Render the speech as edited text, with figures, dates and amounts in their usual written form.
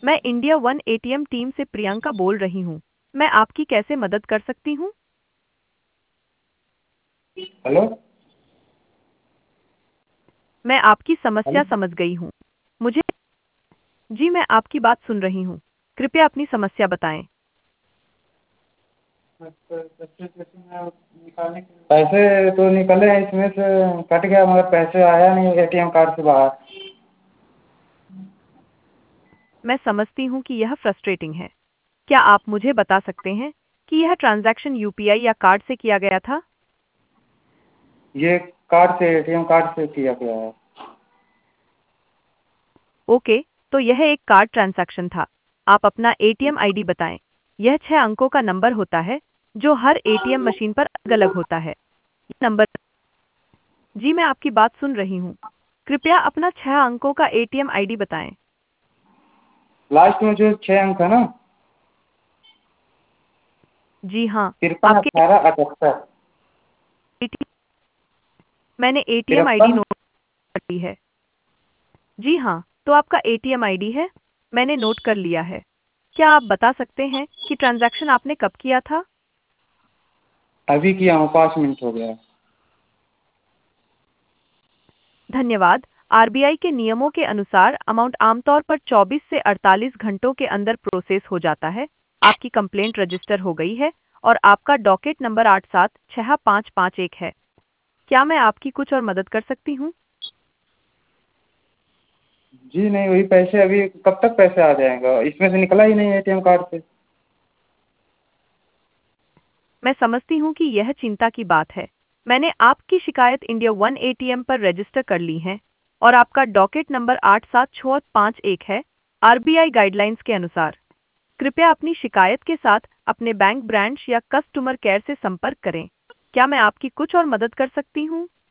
मैं India one ATM team से प्रियंका बोल रही हूँ। मैं आपकी कैसे मदद कर सकती हूँ? हेलो। मैं आपकी समस्या हेलो। समझ गई हूँ। मुझे जी, मैं आपकी बात सुन रही हूँ। कृपया अपनी समस्या बताएं। पैसे तो निकले हैं, इसमें से कट गया मगर पैसे आया नहीं एटीएम कार्ड से बाहर। मैं समझती हूँ कि यह फ्रस्ट्रेटिंग है। क्या आप मुझे बता सकते हैं कि यह ट्रांजैक्शन यूपीआई या कार्ड से किया गया था? ये कार्ड से, एटीएम कार्ड से किया गया है। ओके, तो यह एक कार्ड ट्रांजैक्शन था। आप अपना एटीएम आईडी बताएं। यह 6 अंकों का नंबर होता है जो हर एटीएम मशीन पर अलग होता है। ये नंबर जी, मैं आपकी बात सुन रही हूँ। कृपया अपना 6 अंकों का एटीएम आईडी बताएं। लास्ट में जो 6 अंक है ना, जी हाँ, 53 आपके 18 78। एटीएम मैंने एटीएम आईडी 53। नोट कर ली है। जी हाँ, तो आपका एटीएम आईडी है। मैंने नोट कर लिया है। क्या आप बता सकते हैं कि ट्रांजैक्शन आपने कब किया था? अभी किया हूँ, 5 मिनट हो गया। धन्यवाद। आरबीआई के नियमों के अनुसार अमाउंट आमतौर पर 24 से 48 घंटों के अंदर प्रोसेस हो जाता है। आपकी कंप्लेंट रजिस्टर हो गई है और आपका डॉकेट नंबर 876551 है। क्या मैं आपकी कुछ और मदद कर सकती हूँ? जी नहीं, वही पैसे अभी कब तक पैसे आ जाएगा? इसमें से निकला ही नहीं एटीएम कार्ड से। मैं समझती हूँ कि यह चिंता की बात है। मैंने आपकी शिकायत इंडिया वन एटीएम पर रजिस्टर कर ली है और आपका डॉकेट नंबर 876551 है। आरबीआई गाइडलाइंस के अनुसार कृपया अपनी शिकायत के साथ अपने बैंक ब्रांच या कस्टमर केयर से संपर्क करें। क्या मैं आपकी कुछ और मदद कर सकती हूँ?